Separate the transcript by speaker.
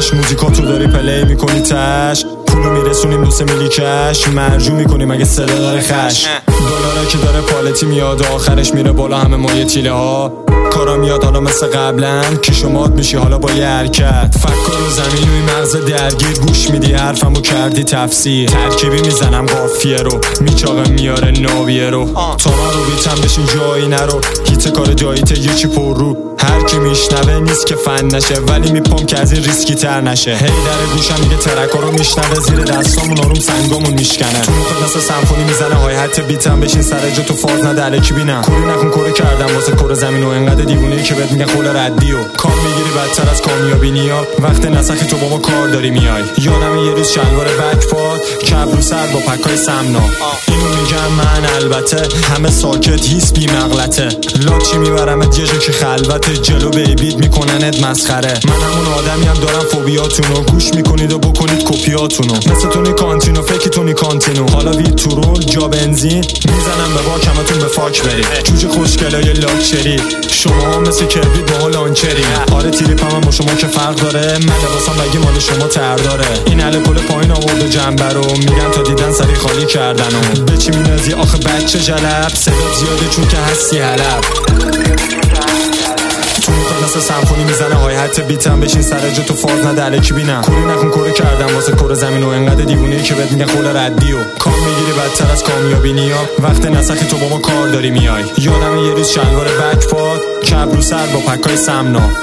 Speaker 1: کش موزیکاتو داری پلی میکنی تش پولو میرسونیم 2 میلی کش مرجو میکنیم اگه صدا داره خش دلاره که داره پالتی میاد آخرش میره بالا همه مایه تیله ها کارا میاد حالا مثل قبلا که شمات میشی حالا با یه حرکت فکر رو زمین روی مغز درگیر گوش میدی حرفمو کردی تفسیر ترکیبی میزنم قافیه رو میچاقم میاره ناویه رو تا من رو بیتم بشین جایی نرو هیت کار جاییت یکی پر رو هر کی میشنوه نیست که فن نشه ولی میپام که از این ریسکی تر نشه هی در گوشم میگه ترکا رو میشنوه زیر دستامون آروم سنگامون میشکنه تو مخت مثل سمفونی میزنه های حتی بیتم بشین سر جا تو فاز نده الکی بینم کوری نکن کوره کردم واسه کره زمین و انقدر دیوونه‌ای که بهت میگن خول ردی و کام میگیری بدتر از کامیابی نیا وقت نسخی تو با ما کار داری میای یادم یه روز شلوار بک پاد کبرو سر با پکای سمنا اینو میگم من البته همه ساکت هیس بی مغلطه لاچی میبرمت یه جا که خلوته جلو بیبیت میکننت مسخره من همون آدمیم دارم فوبیاتونو گوش میکنید و بکنید کپیاتونو مثل تونی کانتینو فکی تونی کانتینو حالا وید تو رول جا بنزین میزنم به باک همتون به فاک برید جوجه خوشگلای لاکچری شما هم مثل کربید با لانچری آره تریپ هم با شما که فرق داره من لباسم بگی مال شما تر داره این الکل پایین آورد و جنبه رو میگن تا دیدن سری خالی کردن و به چی مینازی آخه بچه جلب صدا زیاده چون که هستی حلب تو میخواد مثل سمفونی میزنه های حتی بیتم بشین سر جا تو فاز نده الکی بینم کوری نکن کوره کردم واسه کره زمین و انقدر دیوونه‌ای که بهت میگن خول ردی و کام میگیری بدتر از کامیابی نیا وقت نسخی تو با ما کار داری میای یادم یه روز شلوار بک پاد کبرو سر با پکای سمنا